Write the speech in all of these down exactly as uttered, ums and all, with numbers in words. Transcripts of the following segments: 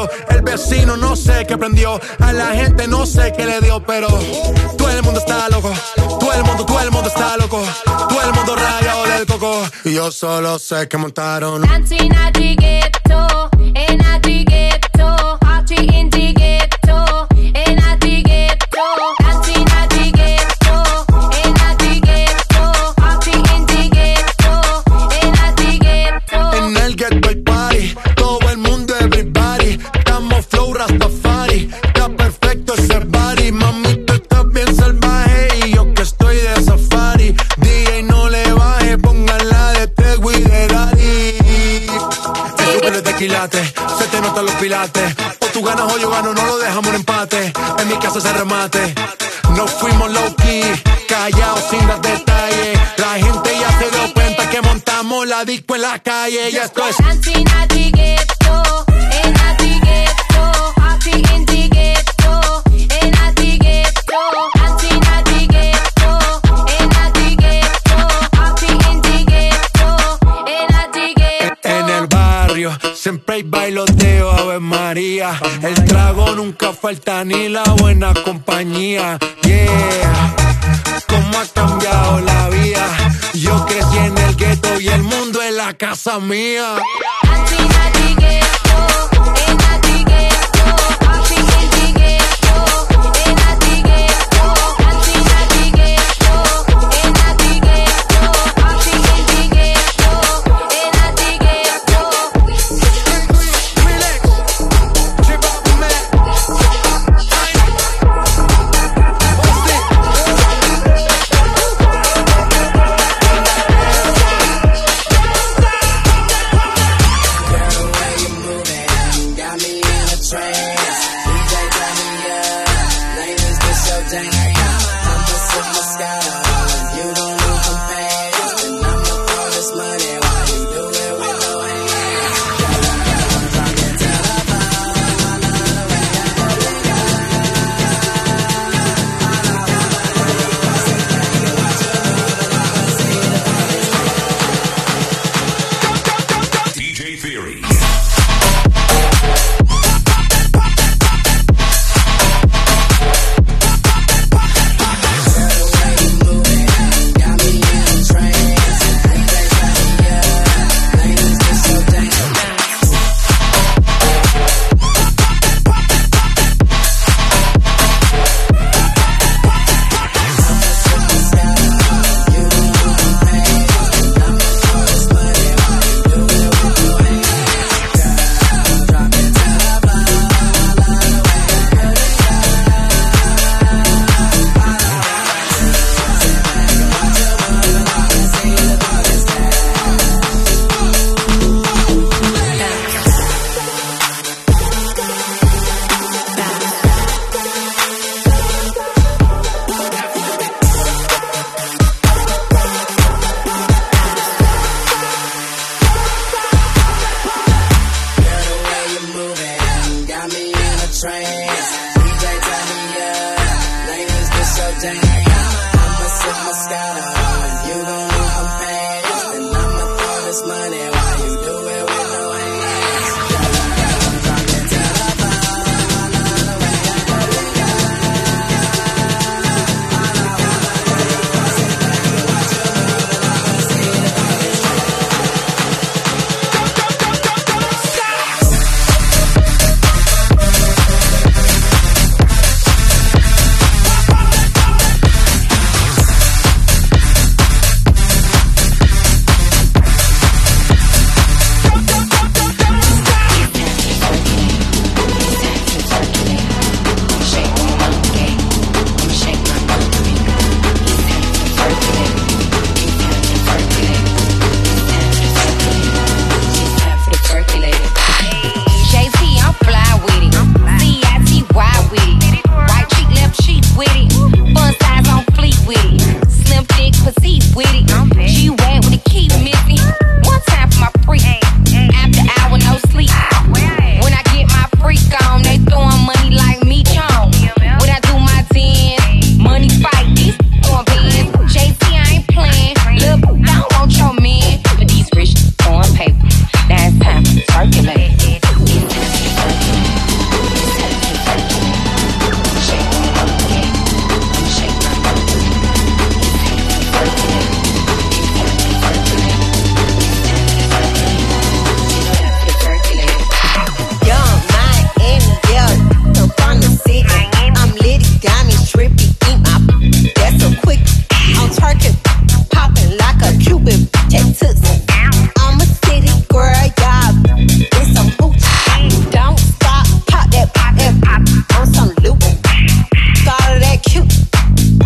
prendió. El vecino no sé qué prendió. A la gente no sé qué le dio, pero todo el mundo está loco. Todo el mundo, todo el mundo está loco. Todo el mundo rayado del coco. Y yo solo sé que montaron Dancing at the ghetto, and at the ghetto, party in the ghetto, and at the ghetto, dancing at the ghetto, and at the ghetto, party in the ghetto, and at the ghetto. En el ghetto hay party, todo el mundo everybody. Estamos flow Rastafari, está perfecto ese body. Mami, tú estás bien salvaje y yo que estoy de safari. D J no le baje, pónganla de Tego y de Daddy. Eso que le tequilate, se te notan los pilates. O tú ganas o yo gano, no lo dejamos en empate. En mi casa se remate. No fuimos low key, callados sin dar detalles. La gente ya se dio cuenta que montamos la disco en la calle. Ya esto es Dancing at the ghetto, and at the ghetto, party in the ghetto, and at the ghetto, dancing at the ghetto, and at the ghetto, party in the ghetto, and at the ghetto. en el barrio. Siempre hay bailoteo, Ave María. El trago nunca falta ni la buena compañía. Yeah, cómo ha cambiado la vida. Yo crecí en el gueto y el mundo es la casa mía. Dancing at the ghetto, and at the ghetto, party in the ghetto, and at the ghetto, dancing at the ghetto, and at the ghetto, party in the ghetto, and at the ghetto.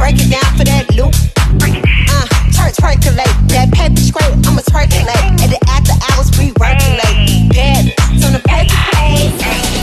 break it down for that loop. Uh, church percolate, that paper scrape, I'ma circulate. At the after hours, we working late. Bad, on the paper plate.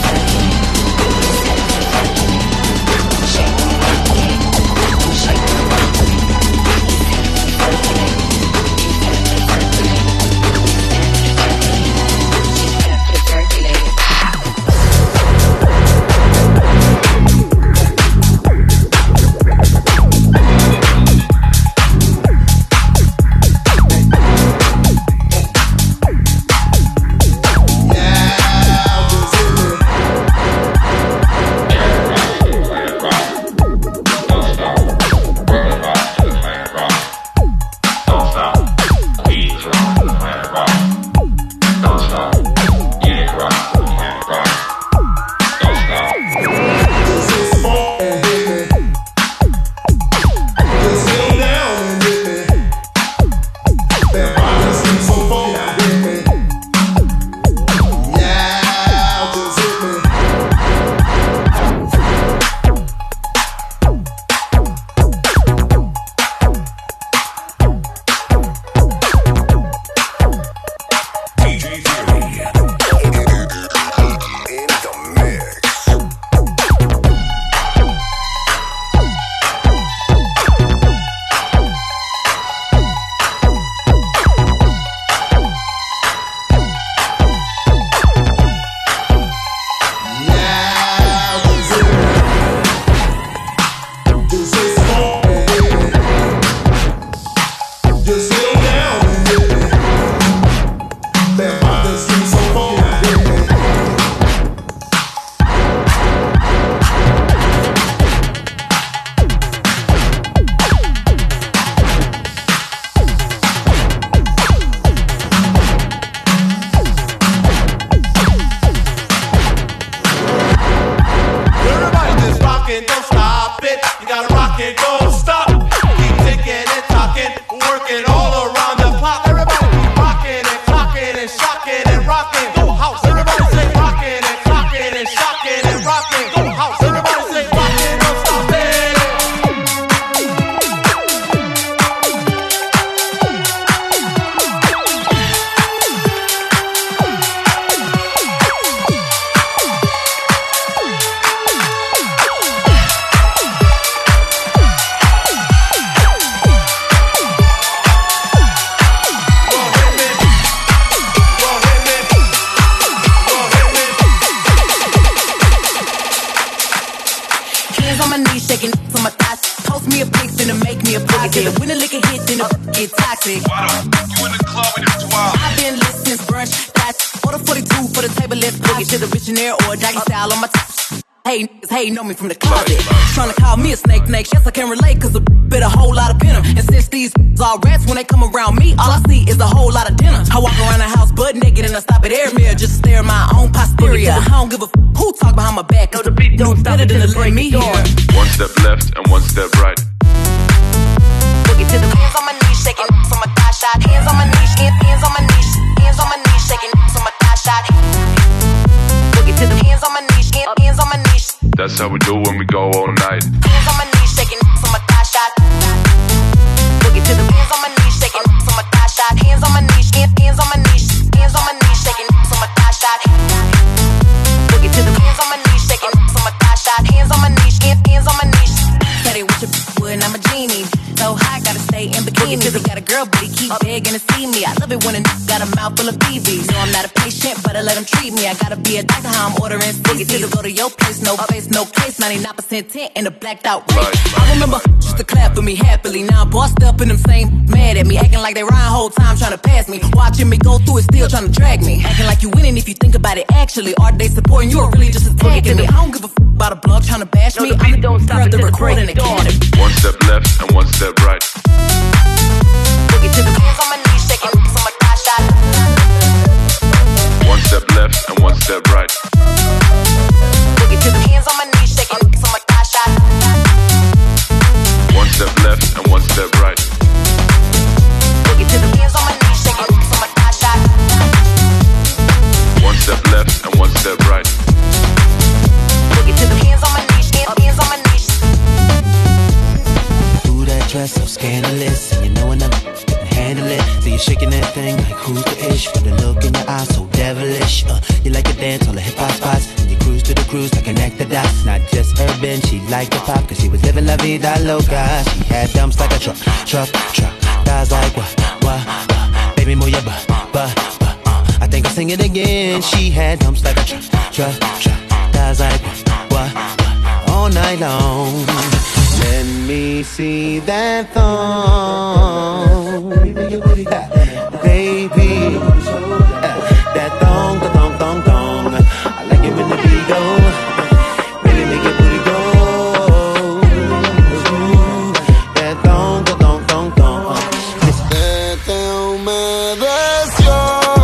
Hey, know me from the closet. Tryna call me a snake, snake. Yes, I can relate, cause a bit a whole lot of venom. And since these all rats, when they come around me, all I see is a whole lot of dinner. I walk around the house butt naked and I stop at air mirror just to stare at my own posterior. I don't give a f who talk behind my back, cause the beat don't better than to let me hear. One step left and one step right. Boogie to the hands on my knees, shaking on my thigh shot. Hands on my knees, hands on my knees, hands on my knees, shaking on my thigh shot. Boogie to the hands on my knees, hands on my knees. That's how we do when we go all night. Hands on my knees, shaking on my thigh shot. Boogie to the hands on my knees, shaking on my thigh shot. Hands on my knees, hands on my knees, hands on my knees, shaking on my thigh shot. Boogie to the hands on my knees, shaking on my thigh shot. Hands on my knees, hands on my knees. Said it with your wood and I'm a genie. So high, gotta stay in bikini. They got a girl, but he keep begging to see me. I love it when a n got a mouth full of B Bs. No, I'm not a patient, but I let him treat me. I gotta be a doctor, how I'm ordering C Ds. Go to your place, no face, no case. ninety-nine percent tint in a blacked out race. I remember used to clap for me happily. Now I'm bossed up and them same mad at me. Acting like they rhyme whole time trying to pass me. Watching me go through it, still trying to drag me. Acting like you winning if you think about it actually. Are they supporting you or really just attacking me? I don't give a f about a blog trying to bash me. I'm the girl, the recording academy. One step left and one step right. Boogie to the hands on my knees, shaking on my thigh shot. One step left and one step right. Boogie to the hands on my knees, shaking on my thigh shot. One step left and one step right. Boogie to the hands on my knees, shaking on my thigh shot. One step left and one step right. Boogie to the hands on my knees, hands on my knees. dress so scandalous, and you know when I'm can handle it. So you're shaking that thing like who's the ish? With the look in your eyes so devilish. Uh, you like to dance all the hip hop spots, and you cruise to the cruise like connect the dots. Not just urban, she liked the pop, cause she was living la vida loca. She had dumps like a truck, truck, truck. Thighs like what, what, what? Baby move your butt, butt, butt. Uh, I think I'll sing it again. She had dumps like a truck, truck, truck. Thighs like what, what, what? All night long. Let me see that thong, baby. That thong, the thong, thong, thong. I like it when the beat go. Really make your booty go. That thong, the thong, thong, thong. Se te humedeció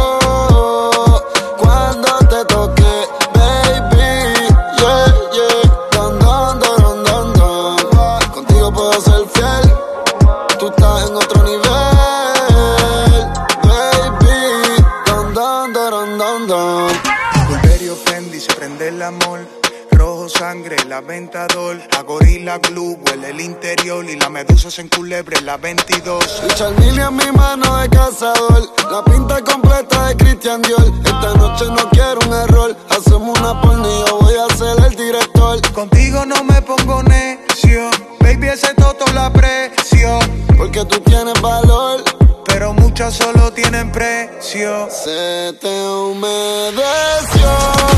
cuando te toqué, baby. Yeah, yeah. Don, don, don, don, don. Contigo puedo ser fiel. Tú estás en otro nivel, baby. Don, don, don, don, don. Pulverio Fendi, se prende el amor. Rojo sangre, la Ventador. A Gorilla Glue, huele el interior. Y la medusa se enculebre, la veintidós. Y Charmini en mi mano de cazador. La pinta completa de Christian Dior. Esta noche no quiero un error. Hacemos una porno y yo voy a ser el director. Contigo no me pongo necio. Baby, ese toto la aprecio. Porque tú tienes valor, pero muchas solo tienen precio. se te humedeció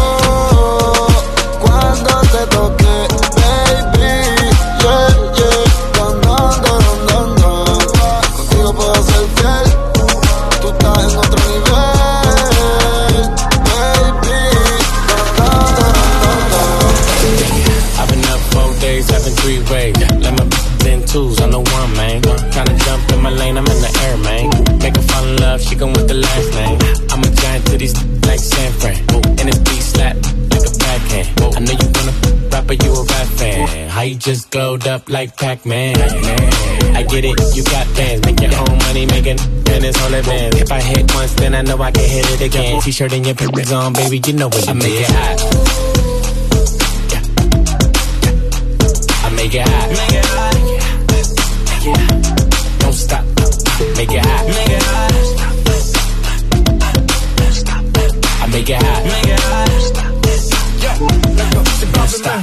cuando te toqué, baby. Yeah, yeah. Don, don, don, don, don. Contigo puedo ser fiel. Tú estás en otro nivel, baby. Don, don, don, don. I've been up four days, having three ways. Let my in twos on the one, man. Tryna jump in my lane, I'm in the air, man. Make her fall in love, she gon' with the last name. I'm a giant to these like San Fran. And this beat slap like a backhand. I know you wanna rap, but you a rap fan. How you just glowed up like Pac-Man? I get it, you got bands. Make your own money, making pennies on the bands. If I hit once, then I know I can hit it again. T-shirt and your pictures on, baby, you know what you I make it hot. I make it hot. Make it hot. Make it hot. Don't stop. Make it hot. Make it hot. I make it hot. Make it hot. Don't stop.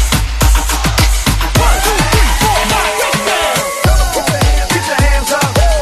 Get your hands up.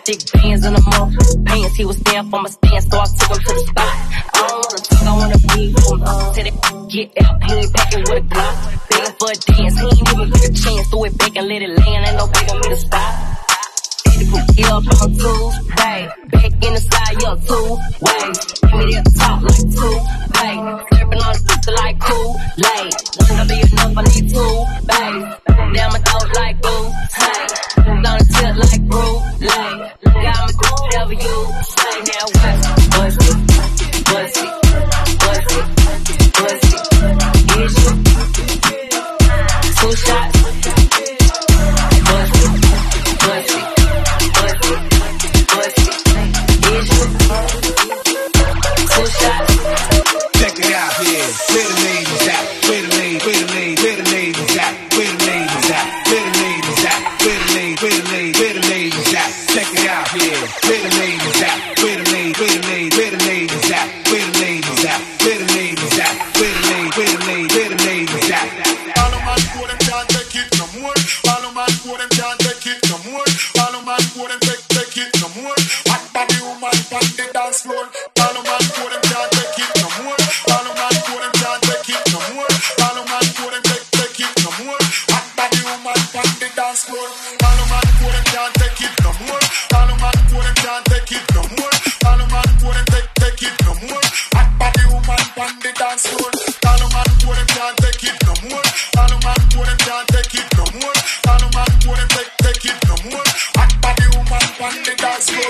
thick bands in the mouth. Pants, he was stand for my stand, so I took him to the spot. I don't wanna talk, I wanna be from uh, till that get out, he ain't packing with a Glock. Begging for a dance, he ain't even get a chance. Throw it back and let it land, ain't no begging me to stop. Get up on two, right, back in the side, yo, two ways. Give me that top like two, babe. Slurping on the sister like cool, late. One to be enough, I need two, babe. Down my throat like boo, hey. On the tip like brew, late. Got me cool, whatever you say. Now what? Bust it, bust it, bust it, bust it. Get you two shots. Bust it, bust it. Check it out here. Where the ladies at? Where the ladies? Where the ladies? Where the ladies at? Where the ladies at? Where the ladies at? Where the ladies? Where the ladies? Where the ladies at? Check it out here. Where the ladies at? Where the ladies? Where the ladies? Where the ladies at? Where the ladies at? Where the ladies at? Where the ladies? Where the ladies? Where the ladies at? All of my poor them can't take it no more. All of my poor them can't take it no more. All of my poor them take take it no more. Hot body woman on the dance floor. All of my poor them can't take it no more. All of my poor them can't take it no more. All of my poor them take take it no more. Hot body woman on the dance floor. All of my poor them can't take it no more. All of my poor them can't take it no more. All of my poor them take take it no more. Hot body woman on the dance floor. All of my poor them can't take it no more. All of my poor them can't take it no more. All of my poor them take take it no more. Hot body woman on the dance floor.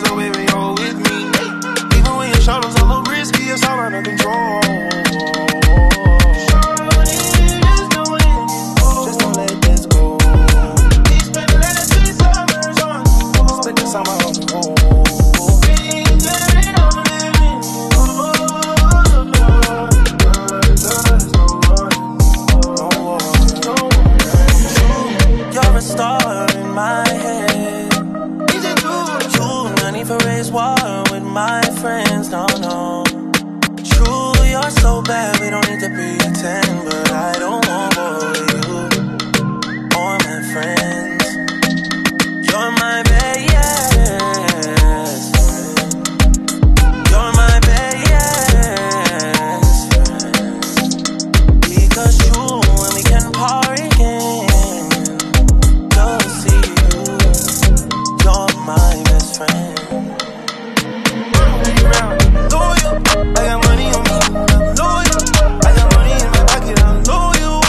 Shadows a little risky, it's all under control. hate to be a ten, but I don't want more of you or my friends. You're my best, you're my best, because you and me can party again. Love to see you, you're my best friend. Loyal, I got money on me, loyal. I got money in my pocket, I'm loyal.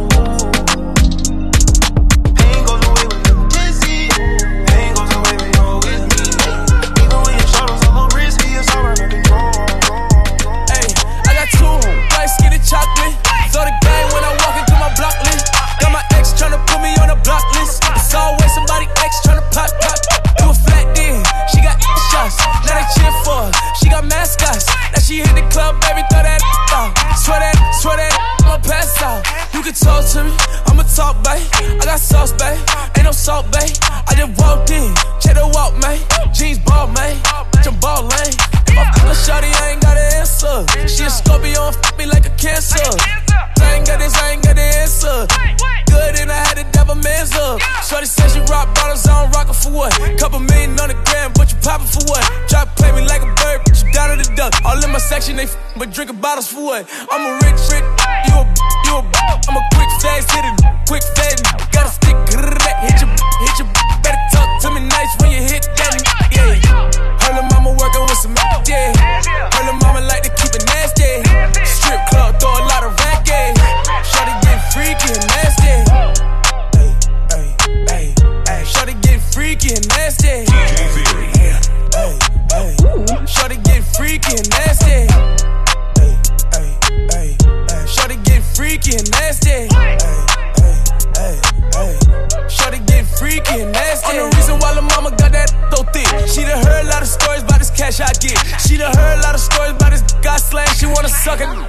Pain goes away when you're dizzy. Pain goes away when you're with me. Even when your shadows a little risky, it's alright to be wrong. Hey, I got two light skinny chocolate. Saw the gang when I walk into my block list. Got my ex tryna put me on a block list. It's always somebody ex tryna pop pop. Do a flat then, she got shots. Now they cheer for her. She got mascots. Now she hit the club, baby, throw that out. Swear that, swear that, I'ma pass out. You can talk to me, I'ma talk, babe. I got sauce, babe. Ain't no salt, babe. I just walked in, check the walk, man. Jeans ball, man. I'm ball lane. My little shawty, I ain't got an answer. She a Scorpio, f me like a cancer. I ain't got this, I ain't got the answer. Good and I had to devil man's up. Shorty said she rock bottles, I don't rock it for what? Couple million on the gram, but you poppin' for what? Try to play me like a bird, but you down to the duck. All in my section, they f but drinking bottles for what? I'm a rich, rich, you a, you a, I'm a quick, fast hitter, quick, fast, got a stick, hit your, hit your, better talk to me nice when you hit that, yeah. Her little mama working with some, yeah. Her little mama like to keep it nasty. Strip club, throw a lot of racket. Shorty get freaky and nasty. Hey, hey, hey, hey. Shorty get freaky and nasty. Hey, hey, shorty get freaky and nasty. Hey, hey, hey, hey. Shorty get freaky and nasty. Hey, hey, hey, hey. Shorty get freaky and nasty. On the reason why the mama got that so thick. She done heard a lot of stories about this cash I get. She done heard a lot of stories about this guy slang. She wanna suck it.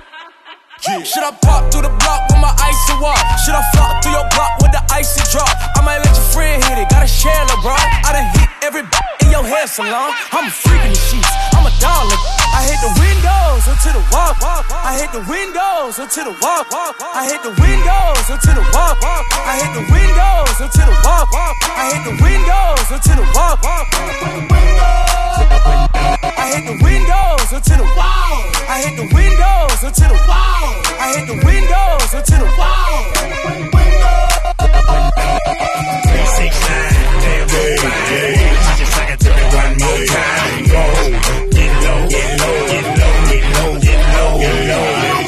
Yeah. Should I pop through the block with my icy walk? Should I flop through your block with the icy drop? I might let your friend hit it, gotta share it, bro. I done hit every b in your hair salon. I'm a freak in the sheets, I'm a dollar. I hit the windows until the wall. I hit the windows until the wall. I hit the windows until the wall. I hit the windows until the wall. I hit the windows until the wall. I hit the windows until the wall. I hit the windows until the wall. I hit the windows until the wall. three six nine, damn, baby. Just like it to me one more time. Go, get low, get low, get low, get low, get low, get low.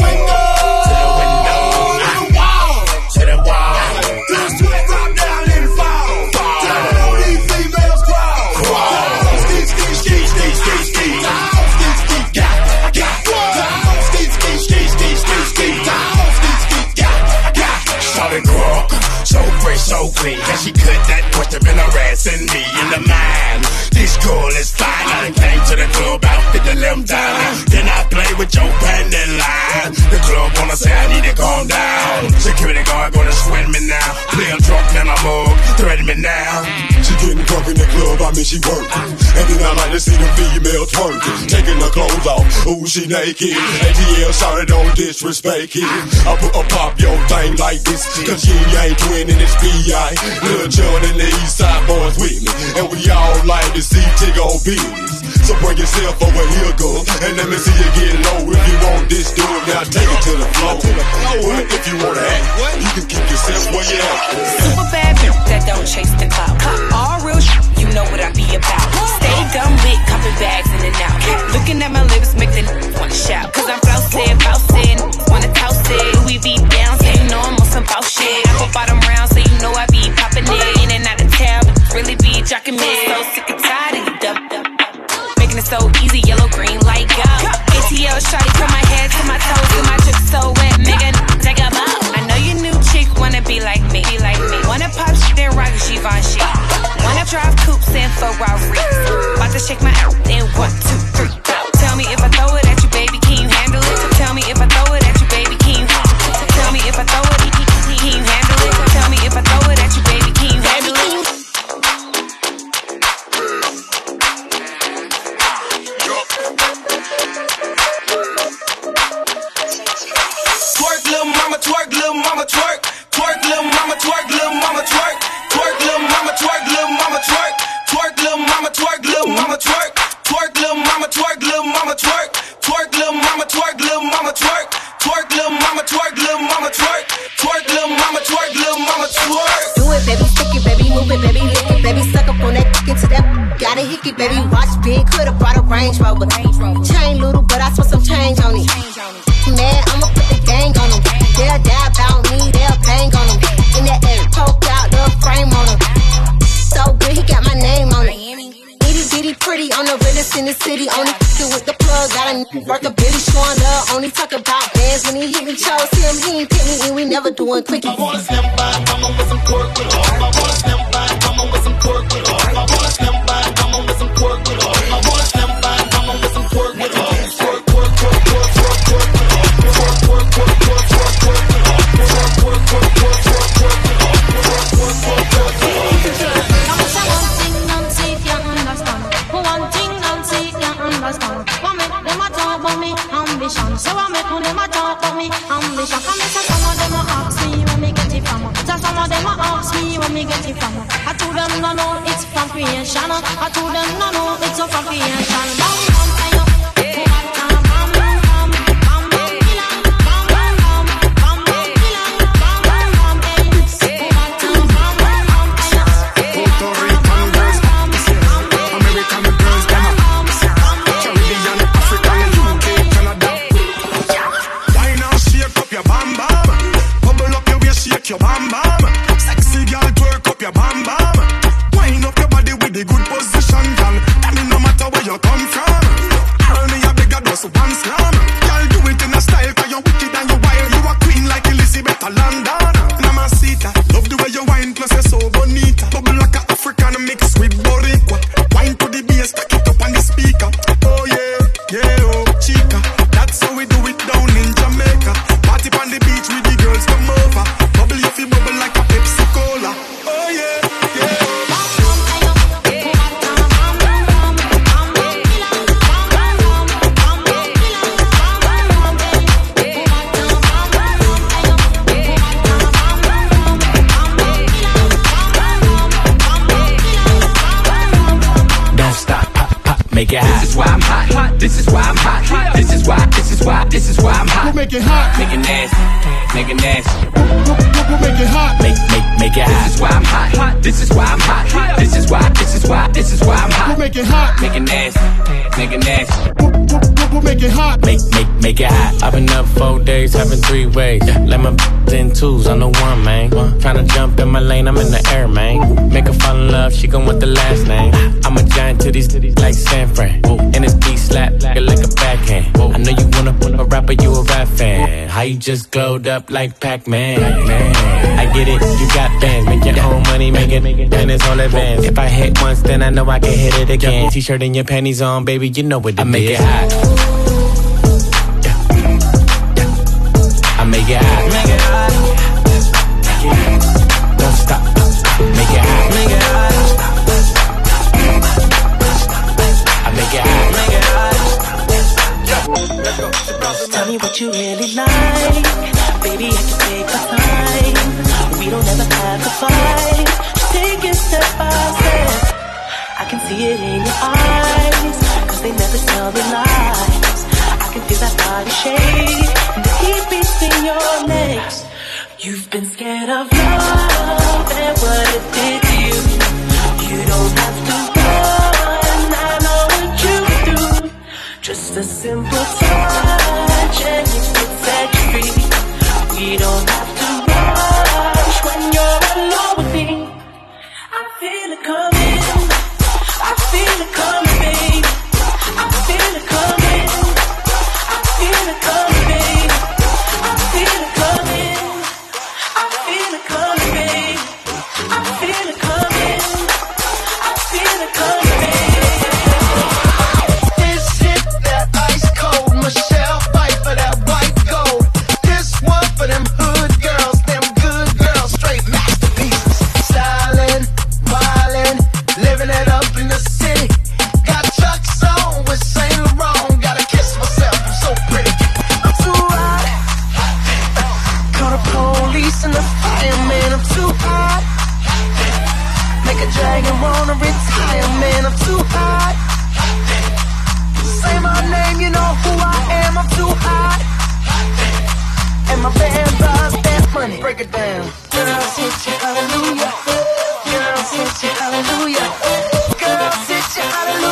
To the window, to the wall, to the wall. Till the sweat drop down and fall. Down on these females crawl. Crawl. Ski, ski, ski, ski, ski, ski. Down, ski, ski, got, got. Down, ski, ski, ski, ski, ski, ski. Down, ski, ski, got, got. Solid crook, so fresh, so clean. Cause she cut that question been harassing me in the mind. This girl is fine. I done came to the club, outfit the limb down. Then I play with your pendant line. The club wanna say I need to calm down. Security guard gonna sweat me now. Play a drunk, man, I'm mug, threaten me now. She getting drunk in the club, I mean she working. And then I like to see the females twerking. Taking her clothes off, ooh she naked. A T L shawty don't disrespect it. I put a pop your thing like this. Cause you ain't twinning, it's P I. Lil' John and the East Side boys with me. And we all like to see Tiggo business. So bring yourself over here, girl, and let me see you get low. If you want this, do it, now take it to the floor. But if you wanna act, you can keep yourself where you at. Super bad bitch that don't chase the clout. All real shit, you know what I be about. Stay dumb lit, copping bags in and out. Looking at my lips, make the wanna shout. Cause I'm flousted, flousted, wanna toast it. We be down, so you know I'm on some bout shit. I go bottom round, so you know I be popping it. In and out of town, but really be jocking me. So sick and tired of you, dup, dup. Making it so easy, yellow, green, light, go. A T L shawty from my head to my toes, and my drip so wet, nigga, take a bow. I know your new chick wanna be like me, be like me. Wanna pop shit and rock Givenchy. Wanna drive coupes and Ferraris. About to shake my out in one, two, three, go. Tell me if I throw it at you, baby, can you handle it? Tell me if I throw it at you, baby, can you handle it? Tell me if I throw it, can you handle it? Tell me if I throw it at you, baby, can you handle it? Gucci, baby, watch big, could've brought a Range Rover. Chain little, but I spent some change on it. Mad, I'ma put the gang on them. They'll die about me, they'll bang on them. In the air, poke out the frame on them. So good, he got my name on it. Itty bitty pretty, on the realest in the city. Only f***ing with the plug, got a n***a worth a bitty showing love. Only talk about bands when he hit me, chose him. He ain't pick me, and we never doing quickie. I wanna slim by, come on with some pork with her. I wanna slim by, come on with some pork with her. I wanna slim by, come on with some pork with her. I wanna slim by, come on with some pork with her. Pork, pork, pork, pork, pork, pork with her. Pork, pork, pork, pork, pork, pork with her. Pork, pork, pork, pork, pork, pork with her. Pork, pork, pork, pork, pork, pork. So I make them a talk about me ambition. Come and some of them a ask me where me get it from. So some of them a ask me where me get it from. I told them no no it's from creation. I told them no no it's from creation. Bam bam ayo, bam bam bam bam bam bam kilan, bam bam bam bam bam kilan, bam bam bam eh, bam bam bam bam ayo. Puerto Rican girls, American girls, Caribbean, African, U K, Canada. Your bam bam, bubble up your waist, shake your bam bam. Sexy girl, twerk up your bam bam. Wind up your body with the good position, girl. Tell me no matter where you come from. Girl, me a bigger dose one slam. Girl, do it in a style 'cause you're wicked and you're wild. You a queen like Elizabeth of London. Mamacita, love the way you wine, plus you're so bonita. Bubble like a African mix with Boricua. Wine to the bass, stack it up on the speaker. Oh yeah, yeah, oh chica. That's how we do it down in Jamaica. Party on the beach with the girls come over. Bubble you feel bubble like a Pepsi Cola. Oh yeah, yeah. Don't stop, pop, pop, make it hot. This is why I'm hot. This is why I'm hot. This is why, this is why, this is why I'm hot. We'll make it hot. Make it nasty, make it nasty. We'll make it hot. Make, make, make it hot. This is why I'm hot. This is why I'm hot. This is why, this is why, this is why I'm hot. We'll make it hot. Make it nasty, make it nasty. We'll make it hot. Make, make, make it hot. I've been up four days, having three ways. Let my in twos, I'm the one, man. Tryna jump in my lane, I'm in the air, man. Make her fall in love, she gon' want the last name. I'm a giant to these titties like San Fran. And this beat slap like a backhand. I know you wanna put a rapper, you a rap fan. How you just glowed up like Pac-Man? Man, I get it, you got bands. Make your own money, make it, and it's all advanced. If I hit once, then I know I can hit it again. T-shirt and your panties on, baby, you know what it I make is. It hot. I make it hot. Make it hot. Don't stop. Make it hot. Make it hot. I make it hot. Make it hot. Tell me what you really like. Baby, I can take the time. We don't ever have to fight. Just take it step by step. I can see it in your eyes, 'cause they never tell me lies. I can feel that body shake and the heat beats in your legs. You've been scared of love and what it did to you. You don't have to run, I know what you do. Just a simple touch and you can set you free. We don't have to rush when you're alone with me. I feel it coming, I feel it coming, babe. I feel it coming, I feel it coming, babe. I feel it coming, I feel it coming, babe. I feel it coming, I feel it coming, babe. This hit that ice cold, Michelle fight for that white gold. This one for them hood girls, them good girls, straight masterpieces. Stylin', wildin', living it up in the city. Got Chuck's on with Saint Laurent. Gotta kiss myself, I'm so pretty. I'm too hot. Call the police and the fireman. I'm too hot. Make a dragon wanna retire, man. I'm too hot. Say my name, you know who I am. I'm too hot. And my band buys that money. Break it down. Girls hit you, hallelujah. Girls hit you, hallelujah. Girls hit you, hallelujah.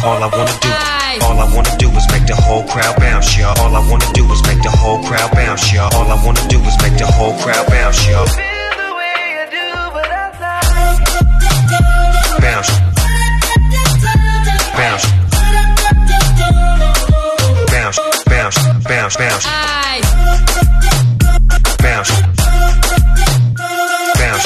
All I wanna do, all I wanna do is make the whole crowd bounce, y'all. All I wanna do is make the whole crowd bounce, y'all. All I wanna do is make the whole crowd bounce, y'all. Bounce, bounce, bounce, bounce, bounce, bounce, bounce, bounce.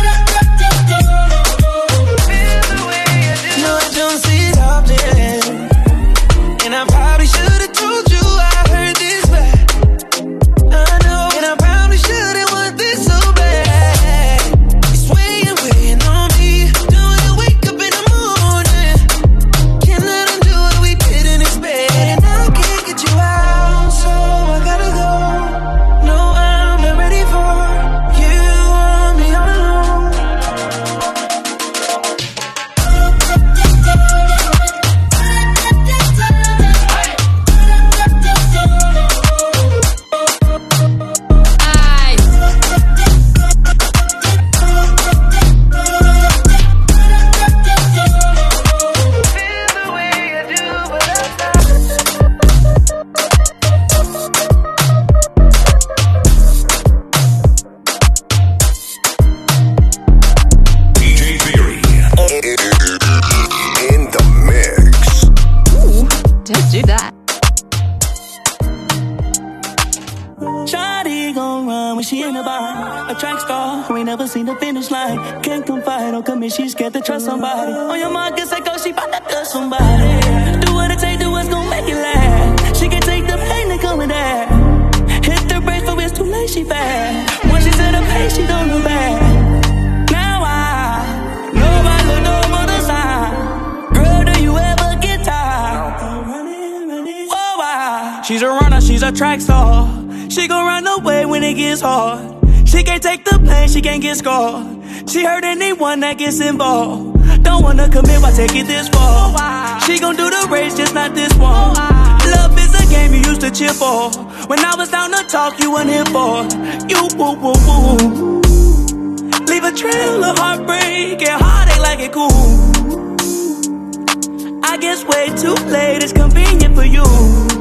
No, I don't see it often, and I probably should've told you I heard this bad. I know, and I probably shouldn't want this so bad. It's weighing, weighing on me. Don't wanna wake up in the morning. Can't let them do what we did in this bed, and I can't get you out, so I gotta go. No, I'm not ready for you. Want me all alone. Do that. Shawty gon' run when she in the bar. A track star who ain't never seen the finish line. Can't confide, don't commit, she's scared to trust somebody. On your mark, it's like, oh, she bout to trust somebody. Do what it take, do what's gon' make it last. She can take the pain that come with that. Hit the brakes, but it's too late, she fast. When she set the pace, she don't look back. Now I know I look no other side. Girl, do you ever get tired? She's a runner, she's a track star. She gon' run away when it gets hard. She can't take the pain, she can't get scarred. She hurt anyone that gets involved. Don't wanna commit, why take it this far? She gon' do the race, just not this one. Love is a game you used to cheer for. When I was down to talk, you weren't here for. You woo woo woo. Leave a trail of heartbreak and heartache like it cool. I guess way too late, it's convenient for you.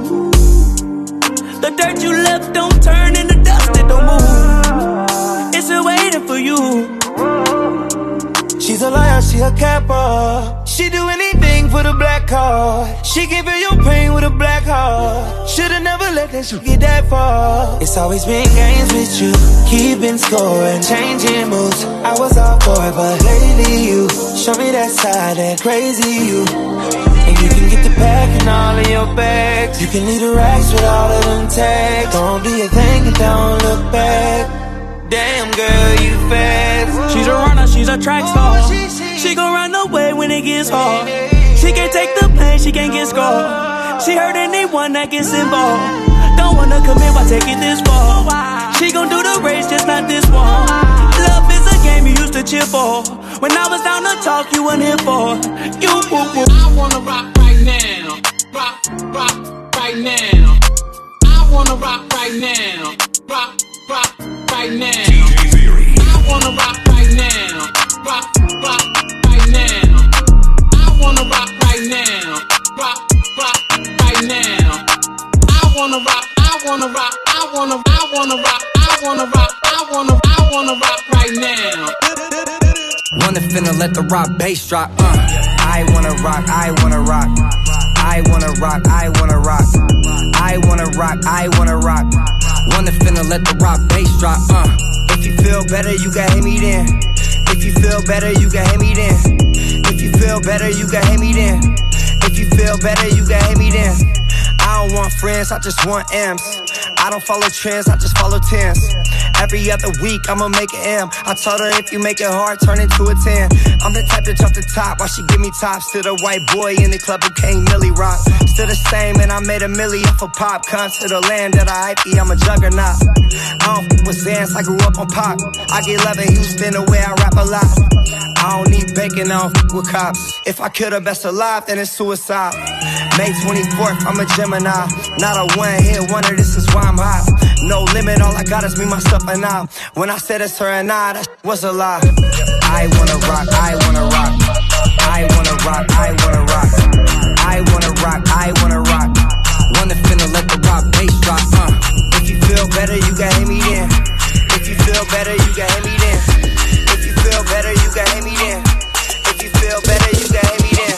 The dirt you left don't turn into dust, it don't move. It's still waiting for you. She's a liar, she a capper. She do anything for the black card. She can feel your pain with a black heart. Should've never let that shit get that far. It's always been games with you, keeping score and changing moves. I was all for it, but lately you show me that side, that crazy you. And you can get the pack and all of your bags. You can leave the racks with all of them tags. Don't do your thing and don't look back. Damn girl, you fast. She's a runner, she's a track star. She gon' run away when it gets hard. She can't take the pain, she can't get scarred. She hurt anyone that gets involved. Don't wanna commit, why take it this far? She gon' do the race, just not this one. Love is a game you used to cheer for. When I was down to talk, you weren't here for. You woo woo. I wanna rock right now. Rock, rock right now. I wanna rock right now. Rock, rock right now. I wanna rock right now. Rock, rock right now. I wanna rock right now. Rock, rock right now. I wanna rock, I wanna rock, I wanna, I wanna rock, I wanna rock, I wanna, I wanna rock right now. Wanna finna let the rock bass drop, uh. I wanna rock, I wanna rock. I wanna rock, I wanna rock. I wanna rock, I wanna rock. Wanna finna let the rock bass drop, uh. If you feel better, you can hit me then. If you feel better, you can hit me then. If you feel better, you can hit me then. If you feel better, you can hit me then. I don't want friends, I just want M's. I don't follow trends, I just follow tens. Every other week, I'ma make an M. I told her if you make it hard, turn it to a ten. I'm the type to jump the top while she give me tops. Still the white boy in the club who can't milli rock. Still the same, and I made a million for pop. Come to the land that I hype, I'm a juggernaut. I don't f with Zans, I grew up on pop. I get love in Houston the way I rap a lot. I don't need bacon, I don't f with cops. If I kill the best alive, then it's suicide. May twenty-fourth, I'm a Gemini. Not a one-hit wonder, this is why I'm hot. No limit, all I got is me, myself, and I. When I said it's her and I, that was a lie. I wanna rock, I wanna rock. I wanna rock, I wanna rock. I better, you can hate me then. If you feel better, you can hate me then. If you feel better, you can hate me then. If you feel better, you can hate me then.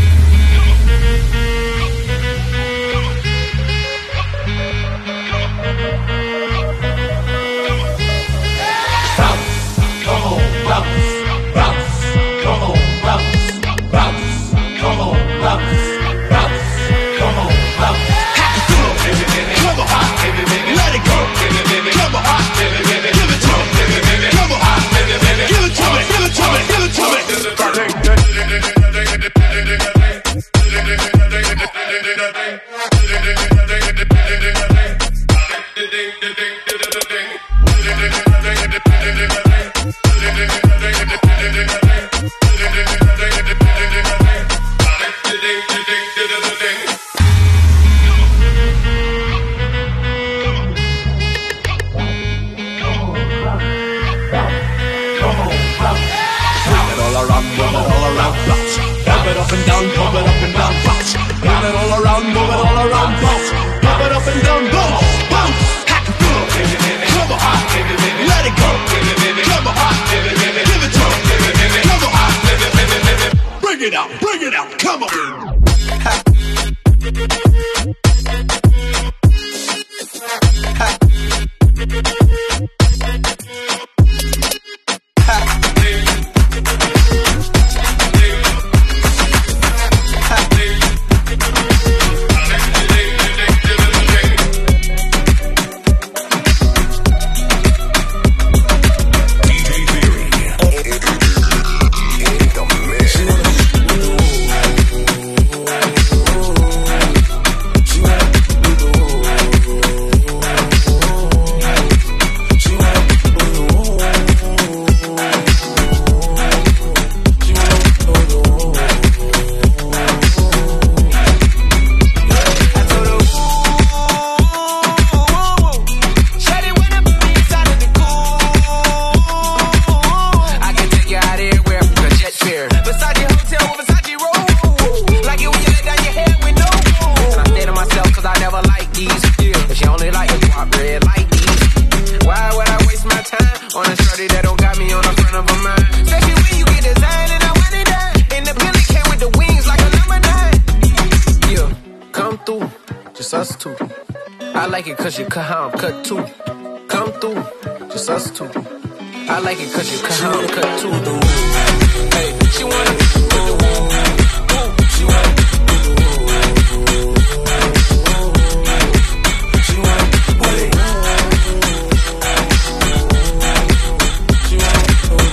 Cause you cut how I'm cut too. Come through, just us two. I like it cause you cut how I'm cut too. Hey, she wanna with the woo. She wanna with the woo. She wanna with it. She wanna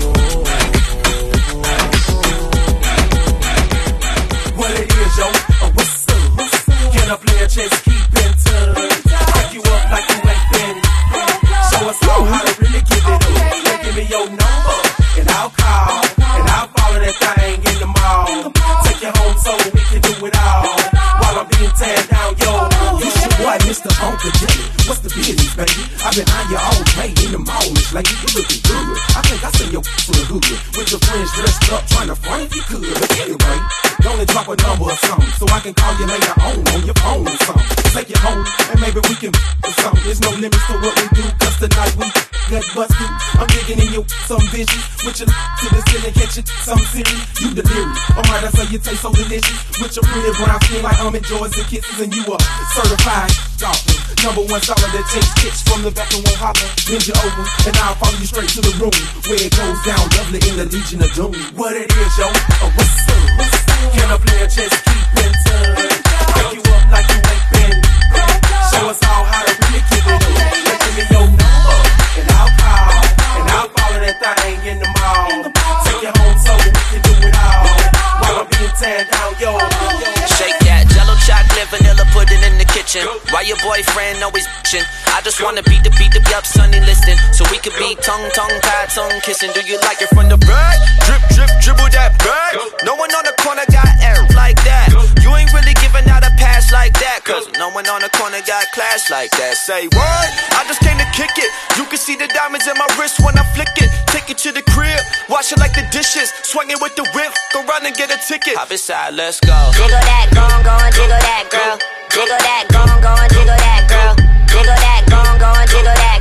what it is, yo? Oh, what's up? Can I play a chess? Keep in touch. Like you ain't been. Show us all how to really give it up. Then give me your number, and I'll call, and I'll follow that thing in the mall. Take you home so we can do it all. While I'm being teared down, yo. It's your boy, Mister Uncle J. What's the business, baby? I've been on you all day in the morning, like you looking good. I think I seen your to the hood with your friends dressed up, trying to front if you could. But anyway, only drop a number or something, so I can call you later on on your phone or something. Take you home, and maybe we can or something. There's no limits to what we do, cause tonight we got busted. I'm digging in you some visions, with your to the ceiling, catch it some serious. You delirious, alright, I say you taste so delicious. With your pretty brown skin like almond joys and kisses, and you are certified doctor. Number one solid that takes kicks from the back and won't holler. Bend you over, and I'll follow you straight to the room where it goes down, lovely in the Legion of Doom. What it is, yo? Oh, what's up? Can I play a chess? Keep in touch. Pick you up like you ain't been. Show us all how to really give it up. Let give me your number, and I'll call, and I'll follow that thing in the mall. Take you home so we can do it all. While I'm being teared down, yo. Shake that jello chocolate, vanilla pudding in the kitchen. Why your boyfriend always bitching? I just wanna beat the beat the up, Sonny, listen. So we could be tongue, tongue, tied, tongue kissing. Do you like it from the back? Drip, drip, dribble that back. No one on the corner got air like that. You ain't really giving out a pass like that. Cause no one on the corner got class like that. Say what? I just came to kick it. You can see the diamonds in my wrist when I flick it. Take it to the crib, wash it like the dishes. Swing it with the whip, go run and get a ticket. Hop inside, let's go. Jiggle that, go on, go on, jiggle that, girl. Jiggle that, go on, go on, jiggle that, girl. Jiggle that, go on, go on, jiggle that.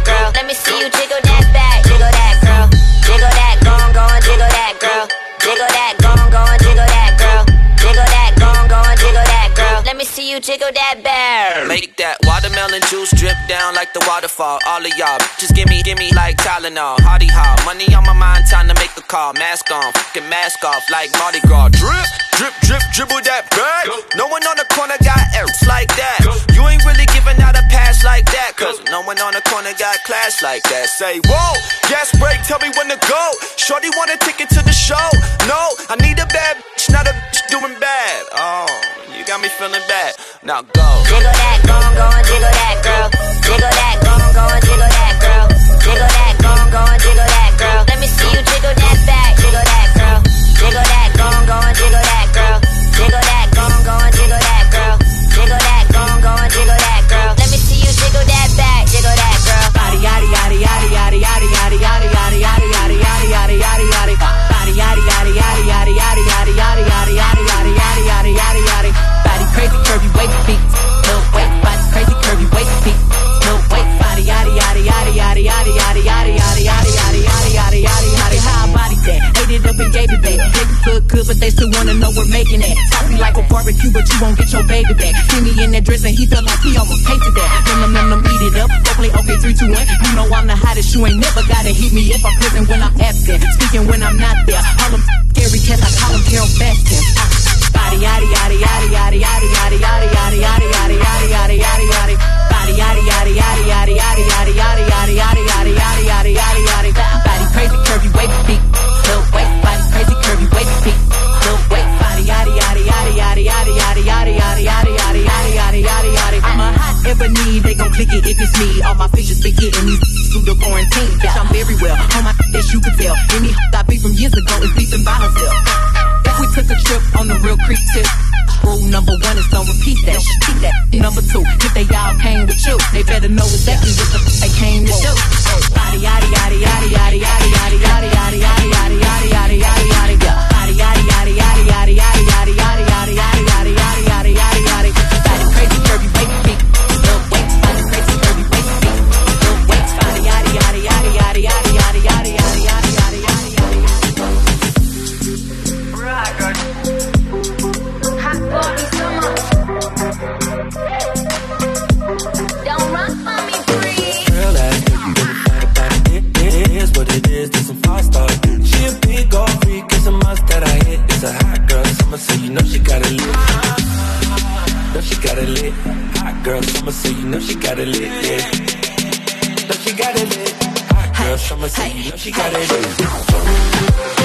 you jiggle that back, jiggle that girl. Jiggle that, go on, go and jiggle that girl. Jiggle that, go on, go and jiggle that girl. Jiggle that, go on, go and jiggle that girl. Let me see you jiggle that bear. Make that watermelon juice drip down like the waterfall. All of y'all, just give me, give me like Tylenol. Hardy hop, money on my mind, time to make a call. Mask on, fucking mask off like Mardi Gras. Drip, drip, drip, dribble that bag. No one on the corner got errors like that. You ain't really giving out a pass like that, cause no one on the corner got class like that. Say, whoa, gas break, tell me when to go. Shorty want a ticket to the show. No, I need a bad bitch, not a bitch doing bad. Oh, you got me feeling bad. Now go. Jiggle that, go on, go and jiggle that girl. Jiggle that, go on, go and jiggle that girl. Jiggle that, go on, go and jiggle that girl. Let me see you jiggle that back, jiggle that girl. Jiggle that, go on, go and jiggle that girl. Jiggle that, go on, go and jiggle that girl. Jiggle that, go on, go and jiggle that girl. Let me see you jiggle that back, jiggle that girl. Body yaddy yaddy yaddy yaddy yaddy yaddy yaddy yaddy yaddy yaddy yaddy yaddy yaddy yaddy. Body yaddy yaddy yaddy yaddy yaddy yaddy yaddy yaddy yaddy yaddy yaddy yaddy yaddy yaddy. Body crazy curvy waist beat, no weight. Body crazy curvy waist beat, no weight. Body yaddy yaddy yaddy yaddy yaddy yaddy yaddy yaddy yaddy yaddy yaddy yaddy yaddy yaddy. How I body that? Ate it up and gave it back. Niggas look good, but they still wanna know we're making it. Toppy like a barbecue, but you won't get your baby back. See me in that dress and he felt like he almost tasted that. Them them them them eat it up. Go play okay three two one. You know I'm the hottest. You ain't never gotta hit me if I'm present when I'm absent. Speaking when I'm not there. All them scary cats, I call them Carol Baskin. Body yaddy yaddy yaddy yaddy yaddy yaddy yaddy yaddy yaddy yaddy yaddy yaddy yaddy yaddy. Body yaddy yaddy yaddy yaddy yaddy yaddy yaddy yaddy yaddy yaddy yaddy yaddy yaddy yaddy. Body crazy curvy waist beat, little waist. Body crazy curvy waist beat, little waist. Body yaddy yaddy yaddy yaddy yaddy yaddy yaddy yaddy yaddy yaddy yaddy yaddy yaddy yaddy. I'm a hot ebony, they gon' click it if it's me. All my features been getting these through the quarantine. Bitch, I'm very well on my that you can tell. Any I beat from years ago is beefing by herself. If we took a trip on the real creep tip. Rule number one is don't repeat that. Keep that. Number two, if they all came with you, they better know exactly what the f- they came to do. Body yaddy yaddy yaddy yaddy yaddy yaddy yaddy yaddy yaddy yaddy yaddy yaddy yaddy yaddy. Body yaddy yaddy yaddy yaddy yaddy yaddy yaddy yaddy yaddy yaddy yaddy yaddy yaddy yaddy. Body crazy curvy waist beat, little waist. Body crazy curvy waist beat, little waist. Body yaddy yaddy yaddy yaddy yaddy yaddy yaddy yaddy yaddy yaddy yaddy yaddy. Right, girl. Hot body summer. Don't run for me, please. Girl, that nigga really fight about it. It is what it is. This some far start. She a big old freak. It's a must that I hit. It's a hot girl summer, so you know she got it lit. Know she got it lit. Hot girl summer, so you know she got it lit. Yeah. Know she got it lit. Hot girl summer, so you know she got it lit.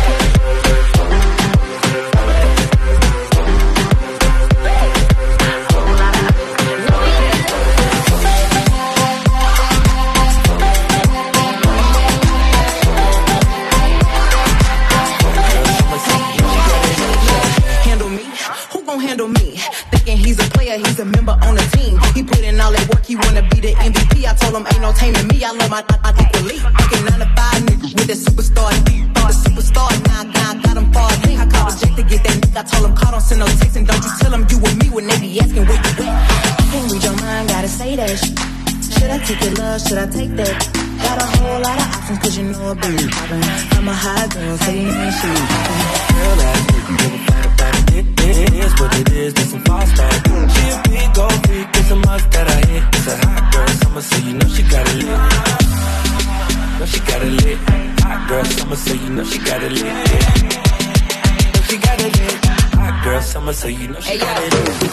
He's a member on the team. He put in all that work, he wanna be the M V P. I told him ain't no taming me. I love my I equally. Fucking nine to five niggas with that superstar D. The superstar now, now got him far deep. I called Jake to get that nigga. I told him call, don't send no text and don't you tell him you with me when they be asking where you at. I can't read your mind, gotta say that shit. Should I take your love? Should I take that? Got a whole lot of options cause you know a baby poppin'. I'm a hot girl, so you ain't shit. Girl, that nigga really fight about it. It is what it is, this some far start. She a big old freak, it's a must that I hit. It's a hot girl summer, so you know she got it lit. Know she got it lit. Hot girl summer, so you know she got it lit. Yeah. Know she got it lit. Hot girl summer, so you know she hey, got it lit.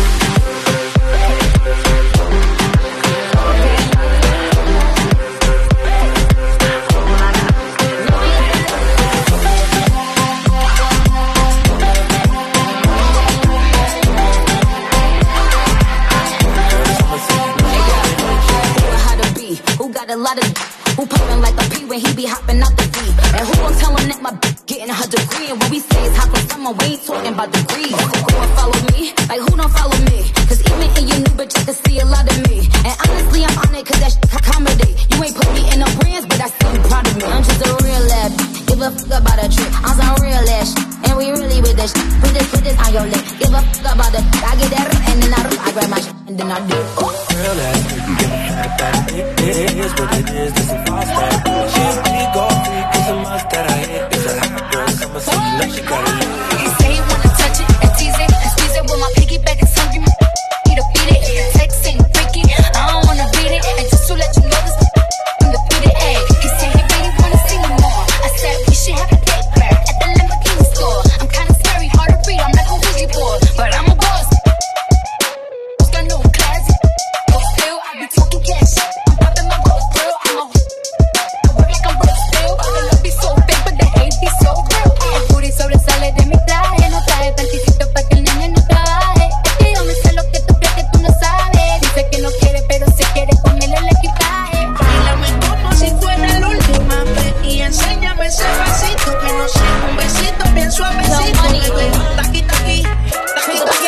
A lot of who poppin' like a P when he be hopping out the V. And who gon' tell him that my bitch getting her degree? And when we say it's hot for summer, we ain't talking about degrees. Go and follow me, like who don't follow me? Cause even in your new bitch, I can see a lot of me. And honestly, I'm on it cause that shit comedy. You ain't put me in no brands, but I still be proud of me. I'm just a real ass, give a fuck about a trip. I'm some real ass, and we really with this shit. Put this, put this on your lip. Give a fuck about the, I get that and then I, I grab my shit and then I do. Girl, that nigga give a fuck that it is what it is, this a false start. She a pretty gold freak, it's a must that I hit. It's a hot girl summer, so you know she got it. He say he wanna touch it and tease it and squeeze it with my piggyback and hungry. Need to beat it, sex ain't freaky. I don't wanna beat it, and just to let you know this from the beat it. Ay, he say he really wanna see me more. I said we should have a date back at the Lamborghini store. I'm kinda scary, hard to read, I'm like a Ouija board, but I'm a boss. Got no class, but still I be talking cash. I'm popping my rose grill, I'm a I work like I'm broke still. The love be so fake, but the hate be so real. El booty sobresale de mi traje, no trae panticito pa' que el nene no trabaje. Es que yo me sé lo que tú crees que tú no sabes. Dice que no quiere, pero se quiere comerle el equipaje. Bailame como si fuera la última vez y enséñame ese pasito que no sea un besito bien suavecito. Bebé, taqui taqui, taqui taqui.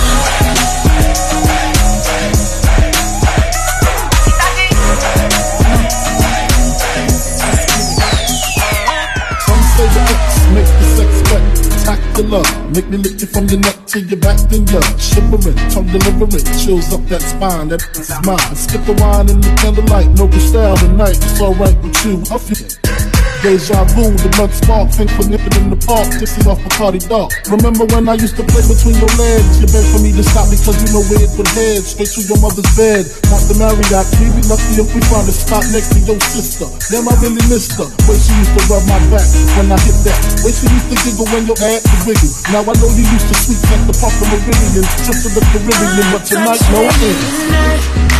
Make the sex spectacular. Make me lick you from your neck to your back, then you're shivering, tongue delivering, chills up that spine. That is mine. Skip the wine in the candlelight, no style tonight. It's alright with you. I feel deja vu, the blood spark, think for nipping in the park, tipsy off Bacardi Dark. Remember when I used to play between your legs? You begged for me to stop because you know where it would head, straight to your mother's bed. Want to marry that, we'd be lucky if we found a spot next to your sister. Damn, I really missed her. Way she used to rub my back when I hit that. Way she used to giggle when your ass would wiggle. Now I know you used to sweet like the pop of Meridian, trip to the Caribbean, but tonight no end.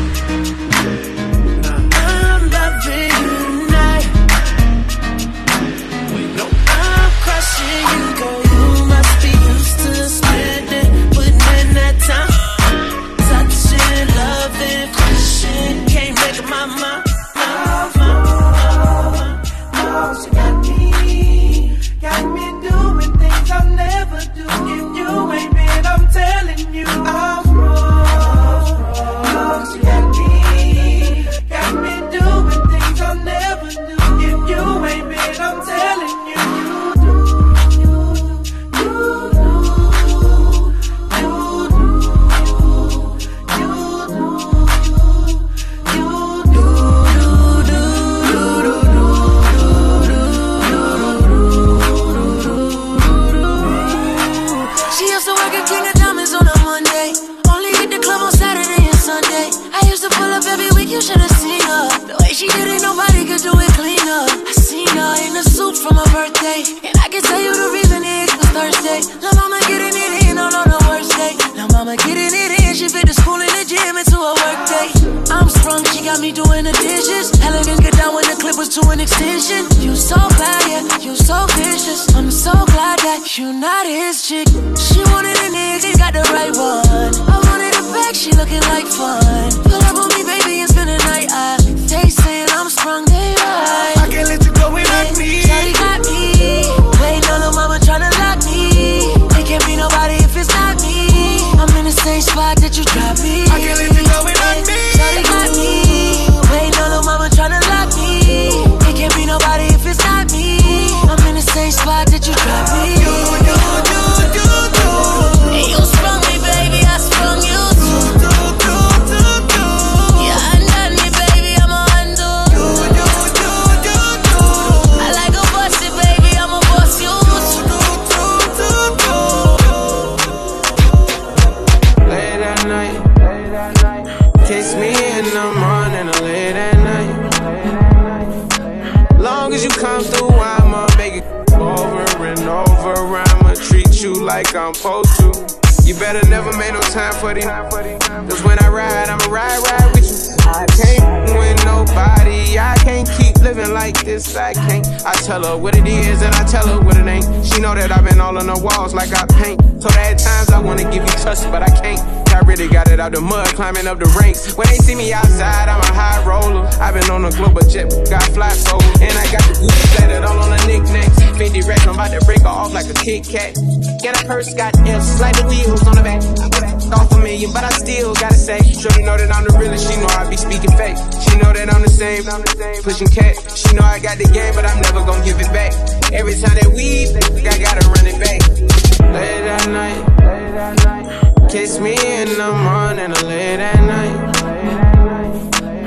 Climbing up the ranks. When they see me outside, I'm a high roller. I've been on a global jet, got fly solo. And I got the Gucci splattered all on the knickknacks. Fendi racks, I'm about to break her off like a Kit Kat. Get a purse, got S, slide the wheels on the back. I put that off a million, but I still gotta say, shorty know that I'm the realest. She know I be speaking fake. She know that I'm the same, pushing cat. She know I got the game, but I'm never gonna give it back. Every time that we, I gotta run it back. Late at night, late at night. Kiss me in the morning or late at night.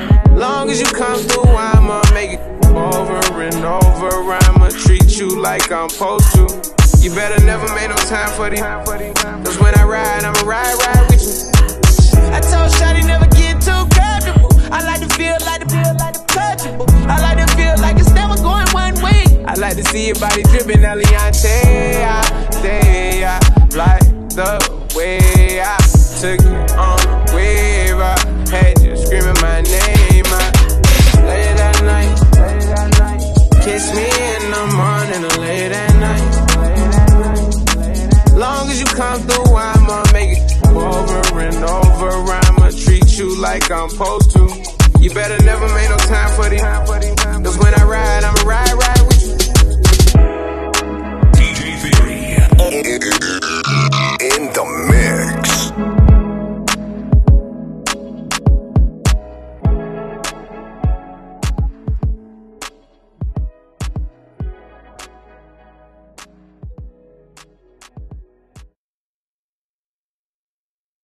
come through, I'ma make it over and over. I'ma treat you like I'm supposed to. You better never make no time for these. Cause when I ride, I'ma ride, ride with you. I told Shawty never get too comfortable. I like to feel like the feel like the touchable. I like to feel like it's never going one way. I like to see your body dripping, Eliante. I stay, I like the way I took it on the wave. I had you screaming my name. I late at night, late at night. Kiss me in the morning or late at night. Long as you come through, I'ma make it over and over. I'ma treat you like I'm supposed to. You better never make no time for these. Cause when I ride, I'ma ride, ride with you. D J Theory. In the mix.